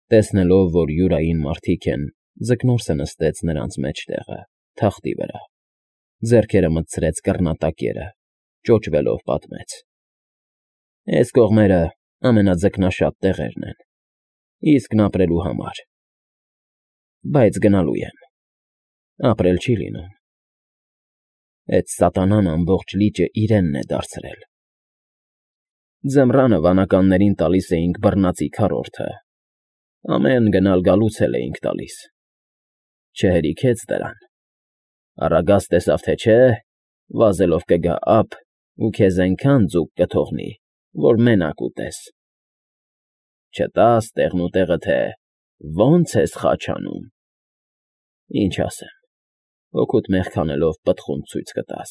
Տեսնելով, որ յուրային մարդիկ են, ձկնորսը նստեց նրանց մեջտեղը, թախտի վրա, ձեռքերը մտցրեց կռնատակերը, ճոճվելով պատմեց. Այս կողմերը ամենաձկնաշատ տեղերն են, իսկն ապրելու համար, բայց գնալու եմ, ապրել չի լինում, էդ սատանան ամբողջ լիճը իրենն է դարձրել, ձմռանը վանականներին տալիս էինք բռնածի քառորդը, ամեն գնալ գալուց էլ էինք տալիս, չհերիքեց դրան, առագաս տեսավ թե չէ, վազելով կգա ափ ու քեզ այնքան ձուկ կթողնի, որ մենակ ուտես, չտաս տեղնուտեղը թե ոնց ես խաչ անում, ինչ ասեմ, հոգուդ մեղքանելով պտղուն ցույց կտաս,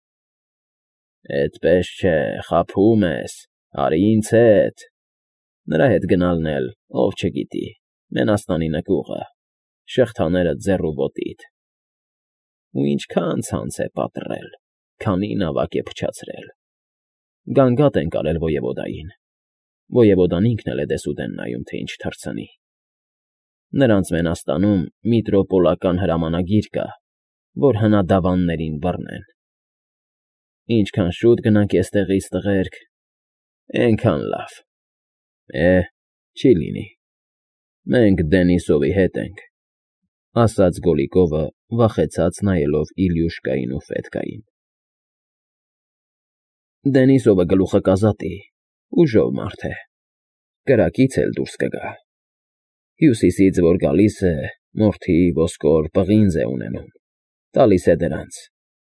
էդպես չէ, խաբում ես, արի ինձ հետ, նրա հետ գնալն էլ, ով չգիտի, Մենաստանի նկուղը, շղթաները ձեռ ու ոտիդ, ու ինչքան ցանց է պատռել, քանի նավակ է փչացրել, գանգատ ենք արել ոևոդային, ոևոդան ինքն էլ է դեսուդեն նայում, թե ինչ թռցնի, նրանց Մենաստանում միտրոպոլական հրամանագիր կա, որ հնադավաններին բռնեն, ինչքան շուտ գնանք էստեղից տղերք, այնքան լավ, չի լինի, մենք Դենիսովի հետ ենք, ասաց Գոլիկովը, վախեցած նայելով Իլյուշկային ու Ֆետկային։ Դենիսովը գլուխը կազատի, ուժով մարդ է, կրակից էլ դուրս կգա, հյուսիսից որ գալիս է, մորթի, ոսկոր, պղինձ է ունենում, տալիս է դրանց։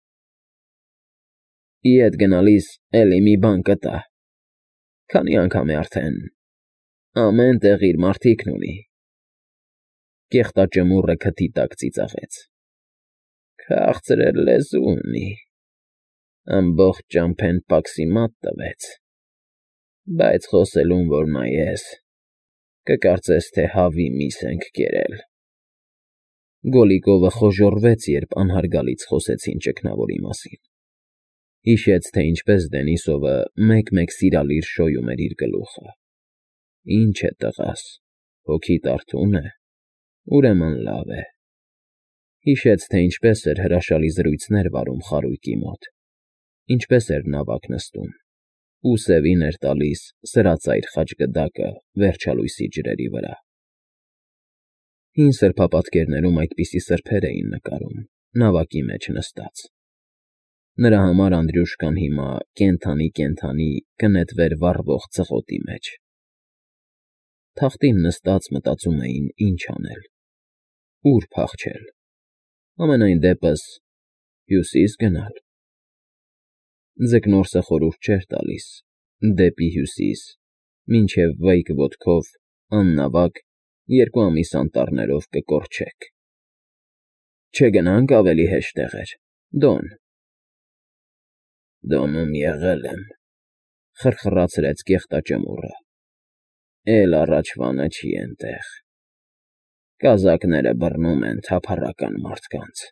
Իդ գնալիս էլի մի բան կտա, քանի անգամ է արդեն, ամեն տեղ իր մարդիկն ունի, կեղտաճմուռը քթի տակ ծիծաղեց, քաղցր էլ լեզու ունի, ամբողջ ճամփեն պաքսի մատ տվեց, բայց խոսելուն որ նայես, կկարծես, թե հավի միս ենք կերել։ Գոլիկովը խոժոռվեց, երբ անհարգալից խոսեցին ճգնավորի մասին, հիշեց, թե ինչպես Դենիսովը մեկ-մեկ սիրալիր շոյում էր իր գլուխը, ինչ է տղաս, հոգիդ արթուն է, ուրեմն լավ է, հիշեց, թե ինչպես էր հրաշալի զրույցներ վարում խարույկի մոտ, ինչպես էր նավակ նստում, ու սևին էր տալիս սրածայր խաչգդակը վերջալույսի ջրերի վրա։ Հին սրբապատկերներում այդպիսի սրբեր էին նկարում, նավակի մեջ նստած։ Նրա համար Անդրյուշկան հիմա կենդանի կնետվեր վառվող ծղոտի մեջ։ Թախտին նստած մտածում էին ինչ անել, ուր փախչել, ամենայն դեպս հյուսիս գնալ։ Ձկնորսը խորհուրդ չէր տալիս, դեպի հյուսիս, մինչև վայք ոտքով, աննավակ, 2 ամիս անտառներով կկորչեք։ Չգնանք ավելի հեշտ տեղեր, Դոն։ Դոնում եղել եմ, խրխրացրեց կեղտաճմուռը, էլ առաջվանը չի էնտեղ, կազակները բռնում են թափառական մարդկանց,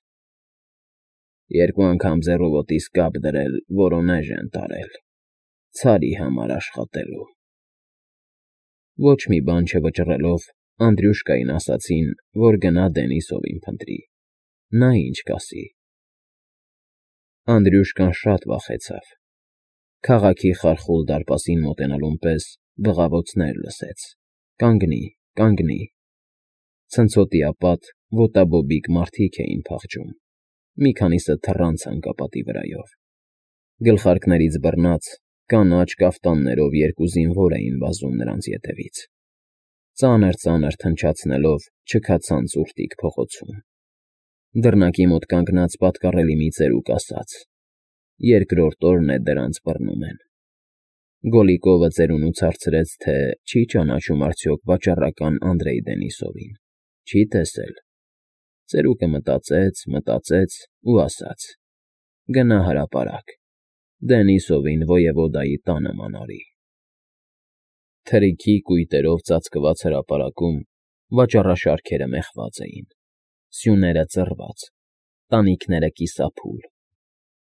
2 անգամ ձեռուոտիս կապ դրել, որոնեժ են տարել, ցարի համար աշխատելու։ Ոչ մի բան չվճռելով, Անդրյուշկային ասացին, որ գնա Դենիսովին փնտրի, նա ինչ կասի։ Անդրյուշկան շատ վախեցավ, քաղաքի խարխուլ դարպասին մոտենալուն պես բղավոցներ լսեց, կանգնի, ցնցոտիապատ, ոտաբոբիկ մարդիկ էին փախչում, մի քանիսը թռան ցանկապատի վրայով, գլխարկներից բռնած, կանաչ կաֆտաններով 2 զինվոր էին վազում նրանց ետևից, ծանր թնչացնելով չքացան ծուրտիկ փողոցում, դռնակի մոտ կանգնած պատկառելի մի ծերուկ ասաց. երկրորդ օրն է դրանց բռնում են։ Գոլիկովը ծերունուց հարցրեց, թե չի ճանաչում արդյոք վաճառական Անդրեյ Դենիսովին, չի տեսել։ Ծերուկը մտածեց ու ասաց. գնա հրապարակ, Դենիսովին ոևոդայի տանը մանարի։ Թրիքի կույտերով ծածկված հրապարակում վաճառաշարքերը մեխված էին, սյուները ծռված, տանիքները կիսափուլ,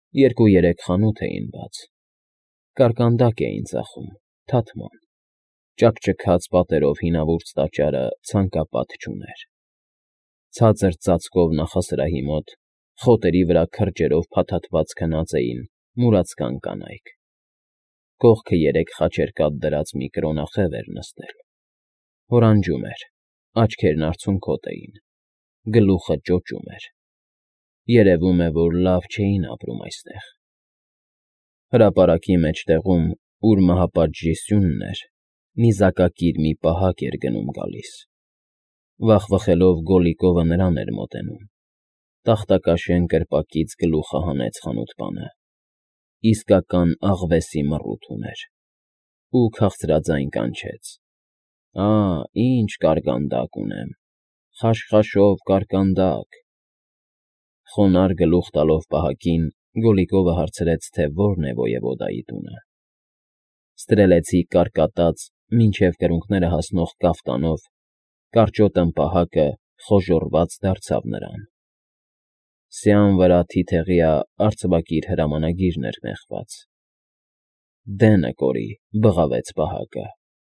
2-3 խանութ էին բաց, կարկանդակ էին ծախում, թաթման, Ճաքճքած պատերով հինավուրց տաճարը ցանկապատ չուներ։ Ցածր ծածկով նախասրահի մոտ խոտերի վրա քրջերով փաթաթված քնած էին մուրացկան կանայք։ Կողքը երեք խաչեր կաթ դրած մի կրոնախև էր նստել։ Հորանջում էր, աչքերն արցունքոտ էին, գլուխը ճոճում էր։ Երևում է, որ լավ չէին ապրում այստեղ։ Հրապարակի մեջտեղում, ուր մահապատժի սյունն էր, նիզակակիր մի պահակ էր գնում գալիս։ Վախվխելով Գոլիկովը նրան էր մոտենում։ Տախտակաշեն կրպակից գլուխը հանեց խանութպանը։ Իսկական աղվեսի մռութ ուներ։ Ու քաղցրաձայն կանչեց. ինչ կարկանդակ ունեմ, խաշխաշով կարկանդակ։ Խոնարհ գլուխ տալով պահակին, Գոլիկովը հարցրեց, թե որն է ոևոդայի տունը։ Ստրելեցի կարկատած, մինչև կրունկները հասնող կաֆտանով, կարճոտն պահակը խոժոռված դարձավ նրան։ Սյան վրա թիթեղյա արծվակիր հրամանագիրն էր մեխված։ Դենը կորի, բղավեց պահակը։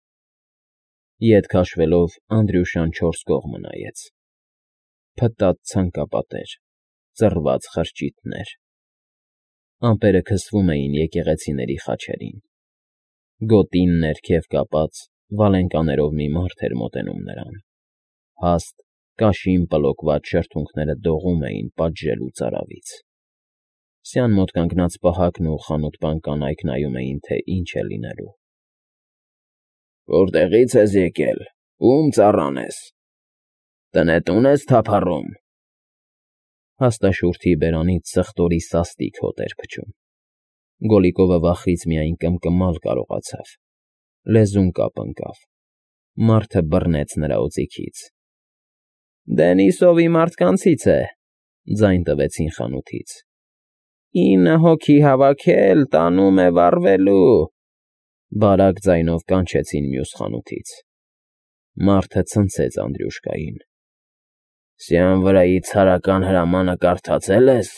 Ետ քաշվելով Անդրյուշան չորս կողմը նայեց։ Փտած ցանկապատեր, ծռված խրճիթներ։ Ամպերը քսվում էին եկեղեցիների խաչերին։ Գոտին ներքև կապած, վալենկաներով մի մարդ էր մոտենում նրան։ Հաստ, կաշին պլոկված շրթունքները դողում էին պատժելու ծարավից։ Սյան մոտ կանգնած պահակն ու խանութպան կանայք նայում էին, թե ինչ է լինելու։ Որտեղի՞ց ես եկել, ում ծառան ես, տնետո՞ւն ես թափառում։ Հաստաշուրթի բերանից սխտորի սաստիկ հոտ էր փչում։ Գոլիկովը վախից միայն կմկմալ կարողացավ։ Լեզուն կապ ընկավ։ Մարդը բռնեց նրա օձիքից։ Դենիսովի մարդկանցից է, ձայն տվեցին խանութից։ 9 հոգի հավաքել, տանում է վառվելու, բարակ ձայնով կանչեցին մյուս խանութից։ Մարդը ցնցեց Անդրյուշկային։ Սյան վրայի ցարական հրամանը կարդացել ես։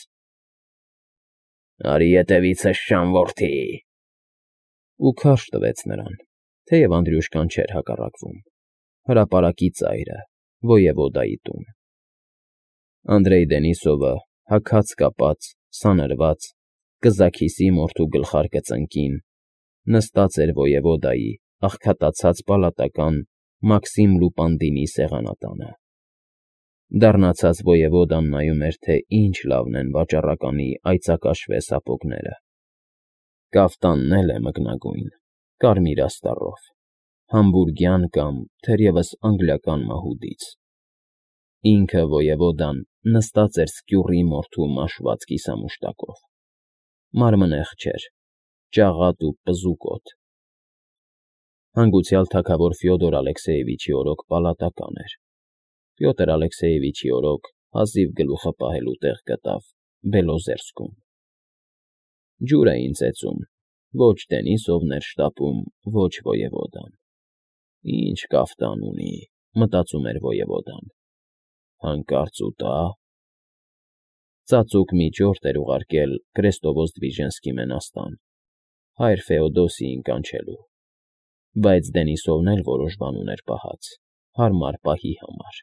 Արի ետևիցս շան որդի։ Ու քարշ տվեց նրան, թեև Անդրյուշկան չէր հակառակվում։ Հրապարակի ծայրը, ոևոդայի տուն։ Անդրեյ Դենիսովը, հագած կապած, սանրված, կզաքիսի մորթու գլխարկը ծնկին, նստած էր ոևոդայի աղքատացած պալատական Մաքսիմ Լուպանդինի սեղանատանը։ Դառնացած ոևոդան նայում էր, թե ինչ լավն են վաճառականի այծակաշվե սապոգները։ Կաֆտանն էլ է մկնագույն, կարմիր աստառով, համբուրգյան կամ թերևս անգլիական մահուդից։ Ինքը ոևոդան նստած էր սկյուռի մորթու մաշված կիսամուշտակով։ Մարմնեղ չէր, ճաղատ ու պզուկոտ։ Հանգուցյալ թագավոր Ֆյոդոր Ալեքսեևիչի օրոք պալատական էր։ Պյոտր Ալեքսեևիչի օրոք հազիվ գլուխը պահելու տեղ գտավ Բելոզերսկում։ Ջուր էին ծեծում, ոչ Դենիսովն էր շտապում, ոչ ոևոդան։ Ինչ կաֆտան ունի, մտածում էր ոևոդան։ Հանկարծ ուտա։ Ծածուկ մի ճորտ էր ուղարկել Կրեստովոզդվիժենսկի մենաստան, հայր Ֆեոդոսիին կանչելու, բայց Դենիսովն էլ որոշ բան ուներ պահած, հարմար պահի համար։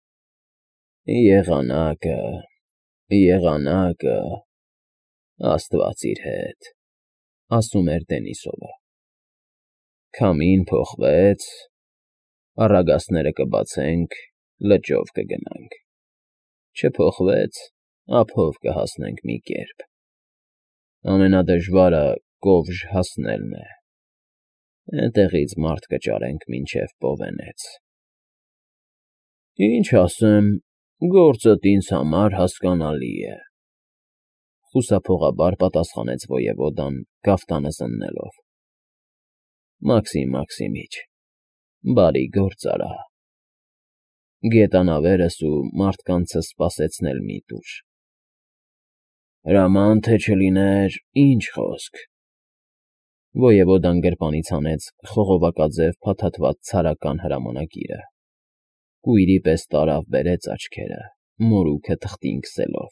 Եղանակը, եղանակը, Աստված իր հետ, ասում էր Դենիսովը։ Քամին փոխվեց, առագաստները կբացենք, լճով կգնանք։ Չփոխվեց, ափով կհասնենք մի կերպ։ Ամենադժվարը Կովժ հասնելն է։ Էնտեղից մարդ կճարենք մինչև Պովենեց։ Ինչ ասեմ, գործդ ինձ համար հասկանալի է, խուսափողաբար պատասխանեց ոևոդան, կաֆտանը զննելով։ Մաքսիմ Մաքսիմիչ, բարի գործ արա։ Գետանավերս ու մարդկանցս սպասեցնել մի տուր։ Հրաման թե չլիներ, ինչ խոսք։ Ոևոդան գրպանից հանեց խողովակաձև փաթաթված ցարական հրամանագիրը։ Կույրի պես տարավ բերեց աչքերը, մորուքը թղթին քսելով։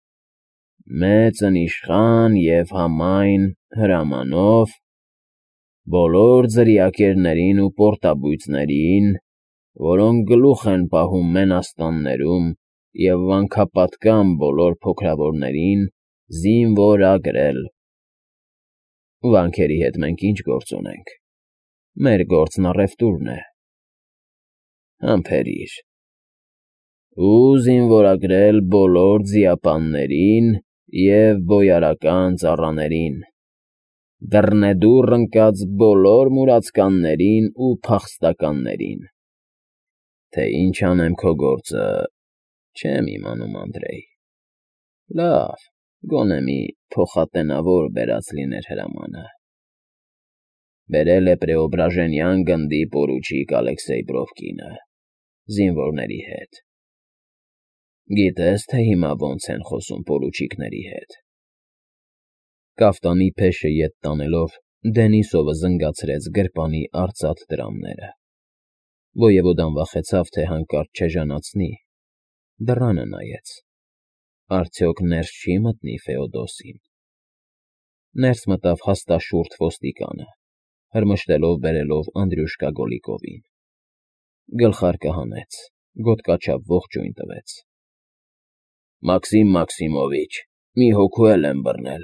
Մեծն իշխան և համայն հրամանով բոլոր ձրիակերներին ու պորտաբույծներին, որոնք գլուխ են պահում մենաստաններում և վանքապատկան բոլոր փոքրավորներին զինվորագրել։ Վանքերի հետ մենք ինչ գործ ունենք։ Մեր գործն առևտուրն է։ Համբերիր։ Ու զինվորագրել բոլոր ձիապաններին և բոյարական ծառաներին, դռնեդուռ ընկած բոլոր մուրացկաններին ու փախստականներին։ Թե ինչ անեմ քո գործը, չեմ իմանում, Անդրեյ։ Լավ, գոնե մի փոխատենավոր բերած լիներ հրամանը։ Բերել է Պրեոբրաժենյան գնդի պորուչիկ Ալեքսեյ Բրովկինը, զինվորների հետ։ Գիտես, թե հիմա ոնց են խոսում պորուչիկների հետ։ Կաֆտանի փեշը ետ տանելով, Դենիսովը զնգացրեց գրպանի արծաթ դրամները։ Ոևոդան վախեցավ, թե հանկարծ չեժանացնի, դռանը նայեց։ Արդյոք ներս չի մտնի Ֆեոդոսին։ Ներս մտավ հաստաշուրթ ոստիկանը, հրմշտելով բերելով Անդրյուշկա Գոլիկովին։ Գլխարկը հանեց, գոտկաչափ ողջույն տվեց։ Մաքսիմ Մաքսիմովիչ, մի հոգու էլ եմ բռնել։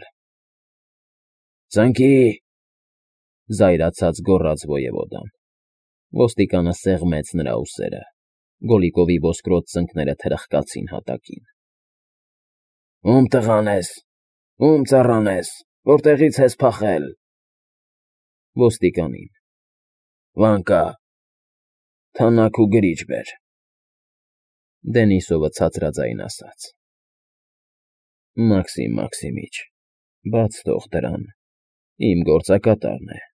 Ծնկի, զայրացած գոռաց ոևոդան։ Ոստիկանը սեղմեց նրա ուսերը։ Գոլիկովի ոսկրոտ ծնկները թրխկացին հատակին։ Ում տղան ես, ում ծառան ես, որտեղից ես փախել։ Ոստիկանին։ Վանկա, թանաք ու գրիչ բեր։ Դենիսովը ցածրաձայն ասաց. Մաքսիմ Մաքսիմիչ, բաց թող դրան, իմ գործակատարն է։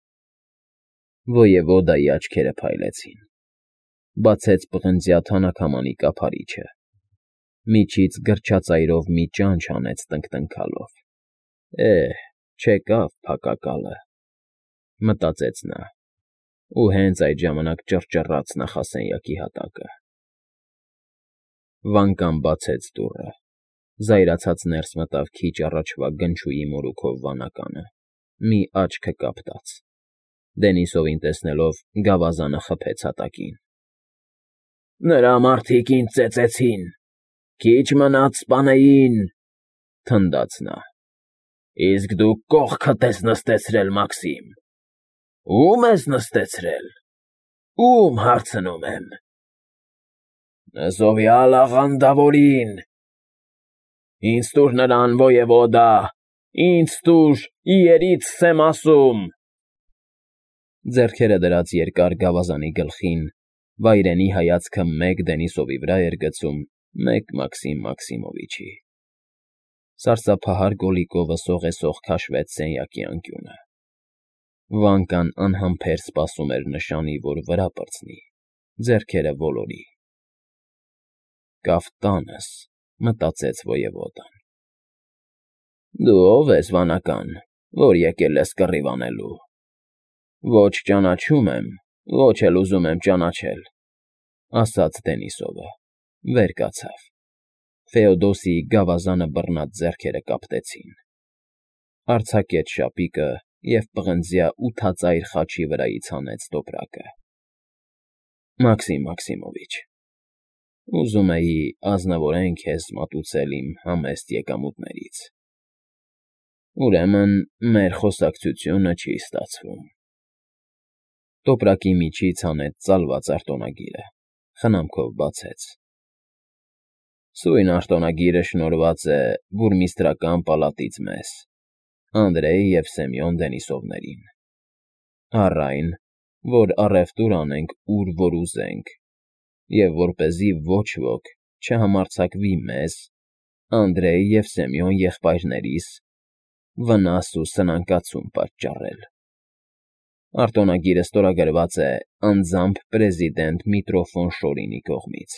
Ոևոդայի աչքերը փայլեցին։ Բացեց պղնձյա թանաքամանի կափարիչը։ Միջից գրչածայրով մի ճանճ հանեց տնկտնքալով։ Չեկավ փակակալը, մտածեց նա, ու հենց այդ ժամանակ ճռճռաց նախասենյակի հատակը։ Վանկան բացեց դուռը, զայրացած ներս մտավ քիչ առաջվա գնչուի մորուքով վանականը, մի աչքը կապտած։ Դենիսովին տեսնելով, գավազանը խփեց հատակին։ Նրա մարդիկ ինձ ծեծեցին, քիչ մնաց սպանեին, թնդաց նա։ Իսկ դու կողքդ ես նստեցրել, Մաքսիմ։ Ո՞ւմ ես նստեցրել, ո՞ւմ, հարցնում եմ։ Նզովյալ աղանդավորին։ Ինձ տուր նրան, ոևոդա, ինձ տուր, իերիցս եմ ասում։ Ձեռքերը դրած երկար գավազանի գլխին, վայրենի հայացքը մեկ Դենիսովի վրա էր գցում, մեկ Մաքսիմ Մաքսիմովիչի։ Սարսափահար Գոլիկովը սողեսող քաշվեց սենյակի անկյունը։ Վանկան անհամբեր սպասում էր նշանի, որ վրա պրծնի, ձեռքերը ոլորի։ Կաֆտանս, մտածեց ոևոդան։ Դու ով ես, վանական, որ եկել ես կռիվ անելու։ Ոչ ճանաչում եմ, ոչ էլ ուզում եմ ճանաչել, ասաց Դենիսովը, վեր կացավ։ Ֆեոդոսիի գավազանը բռնած ձեռքերը կապտեցին։ Արձակեց շապիկը և պղնձյա ութածայր խաչի վրայից հանեց տոպրակը։ Մաքսիմ Մաքսիմովիչ, ուզում էի ազնվորեն քեզ մատուցել իմ համեստ եկամուտներից։ Ուրեմն մեր խոսակցությունը չի ստացվում։ Տոպրակի միջից հանեց ծալված արտոնագիրը, խնամքով բացեց։ Սույն արտոնագիրը շնորհված է բուրմիստրական պալատից մեզ, Անդրեյ և Սեմյոն Դենիսովներին, առ այն, որ առևտուր անենք ուր որ ուզենք, և որպեսզի ոչ ոք չհամարձակվի մեզ, Անդրեյ և Սեմյոն եղբայրներիս, վնաս ու սնանկացում պատճառել։ Արտոնագիրը ստորագրված է անձամբ պրեզիդենտ Միտրոֆան Շորինի կողմից։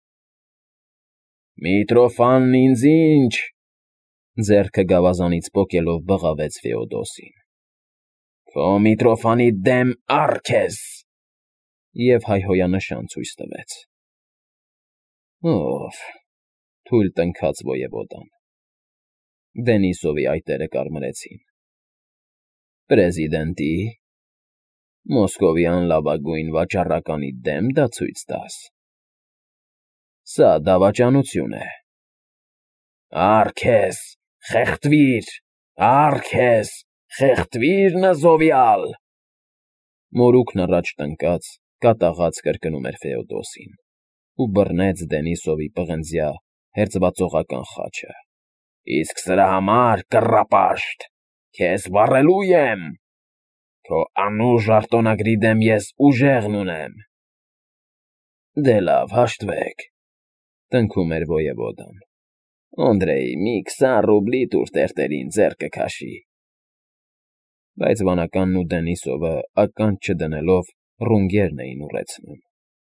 Միտրոֆանն ինձ ինչ, ձեռքը գավազանից պոկելով բղավեց Ֆեոդոսին։ Քո Միտրոֆանի դեմ առ քեզ, և հայհոյանշան ցույց տվեց։ Ով, թույլ տնքաց ոևոդան։ Դենիսովի այտերը կարմրեցին։ Պրեզիդենտի, Մոսկովյան լավագույն վաճառականի դեմ դա ցույց տաս։ Սա դավաճանություն է։ Արքես, խեղդվիր, արքես, խեղդվիր նզովյալ։ Մորուքն առաջ տնկած, կատաղած կրկնում էր Ֆեոդոսին ու բռնեց Դենիսովի պղնձյա հերձվածողական խաչը։ Իսկ սրա համար, կռապաշտ, քեզ վառելու եմ։ Քո անուժ արտոնագրի դեմ ես ուժեղն ունեմ։ Դե լավ, հաշտվեք, տնքում էր ոևոդան։ Անդրեյ, մի 20 ռուբլի տուր տերտերին ձեռքը քաշի։ Բայց վանականն ու Դենիսովը ականջ չդնելով ռունգերն էին ուռեցնում։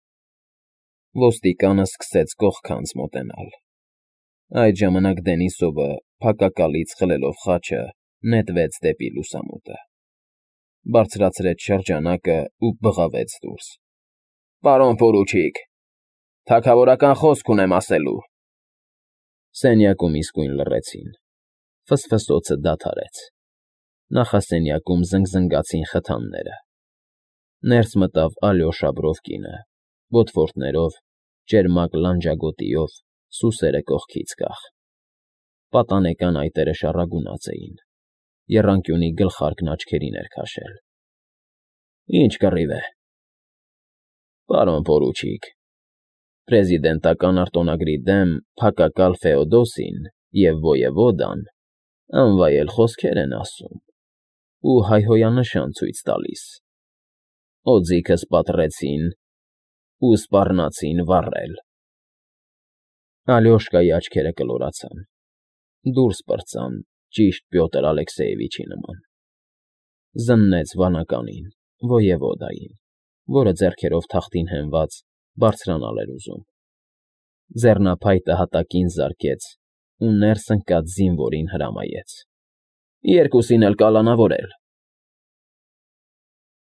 Ոստիկանը սկսեց կողքանց մոտենալ։ Այդ ժամանակ Դենիսովը, փակակալից խլելով խաչը, նետվեց դեպի լուսամուտը։ Բարձրացրեց շրջանակը ու բղավեց դուրս։ Պարոն պորուչիկ, թագավորական խոսք ունեմ ասելու։ Սենյակում իսկույն լռեցին։ Ֆսֆսոցը դադարեց։ Նախասենյակում զնգզնգացին խթանները։ Ներս մտավ Ալյոշա Բրովկինը, ոտվորդներով, ճերմակ լանջագոտիով, սուսերը կողքից կախ։ Պատանեկան այտերը շառագունած էին։ Եռանկյունի գլխարկն աչքերին էր քաշել։ Ինչ կռիվ է։ Պարոն պորուչիկ, պրեզիդենտական արտոնագրի դեմ փակակալ Ֆեոդոսին և ոևոդան անվայել խոսքեր են ասում ու հայհոյանշան ցույց տալիս։ Օձիքս պատռեցին ու սպառնացին վառել։ Ալյոշկայի աչքերը կլորացան։ Դուրս պրծան ճիշտ Պյոտր Ալեքսեևիչի նման։ Զննեց վանականին, ոևոդային, որը ձեռքերով թախտին հենված բարձրանալ էր ուզում։ Ձեռնափայտը հատակին զարկեց ու ներս ընկած զինվորին հրամայեց։ Երկուսին էլ կալանավորել։